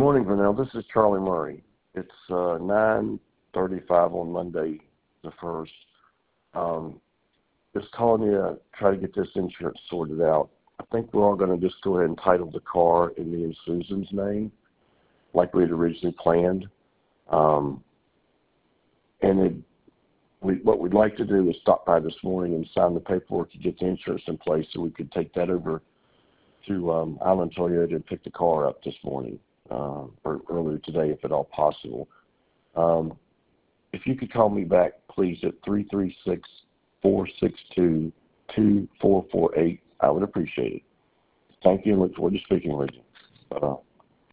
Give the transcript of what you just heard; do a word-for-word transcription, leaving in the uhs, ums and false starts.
morning, Vernell. This is Charlie Murray. It's uh, nine thirty-five on Monday, the first. Um, just calling you to try to get this insurance sorted out. I think we're all going to just go ahead and title the car in me and Susan's name, like we had originally planned. Um, and it, we, what we'd like to do is stop by this morning and sign the paperwork to get the insurance in place so we could take that over to um, Island Toyota and pick the car up this morning uh, or earlier today, if at all possible. Um, if you could call me back, please, at three three six, four six two, two four four eight, I would appreciate it. Thank you and look forward to speaking with you. Bye-bye.